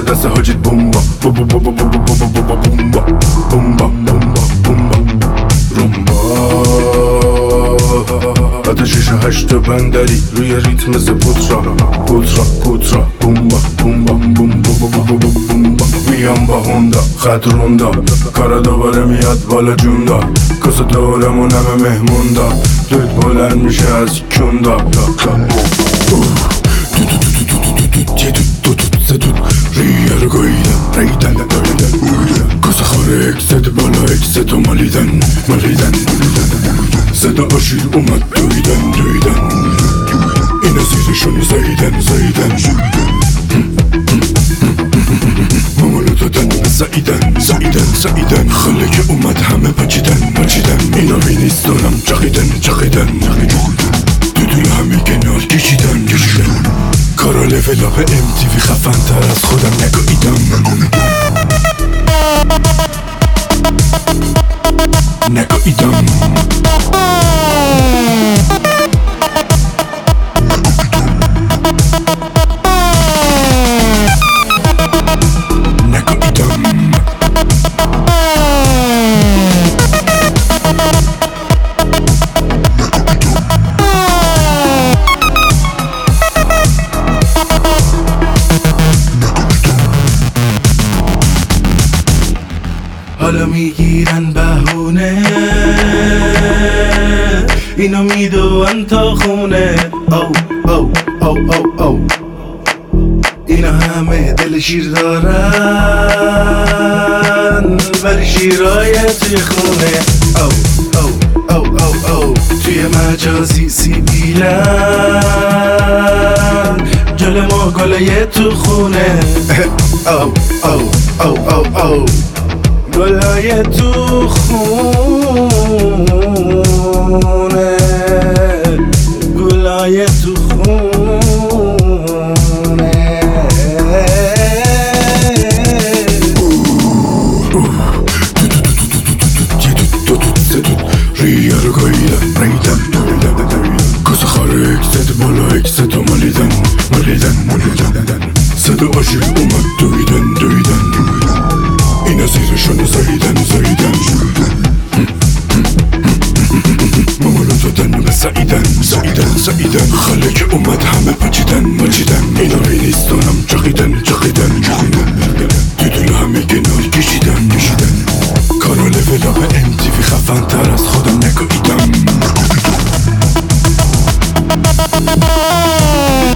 دست حاجیت بومبا بومبا بومبا بومبا بومبا بومبا رومبا بعد 6 و 8 بندری روی ریتم ز پوترا بومبا بومبا بومبا میام با هوندا خط روندا کارا دوباره میاد بالا جوندا کاسه دورمون همه مهمون دا دوید بلند میشه از کوندا ریه رو گویدن کاسه خاره اکست بالا اکست و مالیدن صدا آشیر اومد دویدن اینا زیرشونی زایدن مامانو دادن به زایدن خاله که اومد همه پاچیدن اینا بینیست دارم چقیدن دودول همه کنار کشیدن کارا لول اپ MTV خفن تر از خودم نگویدم حالا میگیرن بهونه اینو میدون تا خونه او اینا همه دل شیر دارن ولی شیرای توی خونه او توی مجازی سیبیلن جل ما گله تو خونه او گلای تو خونه گلای تو خونه ریه رو گویدن کاسه خاره اکست بالا اکست و مالیدن صدا آشیر اومد دویدن اینا زیرشونو زایدن مامانو دادن به زایدن خاله که اومد همه پاچیدن اینا بینیست دارم چقیدن دودول همه کنار کشیدن کارا لول اپ MTV خفن تر از خودم نگویدم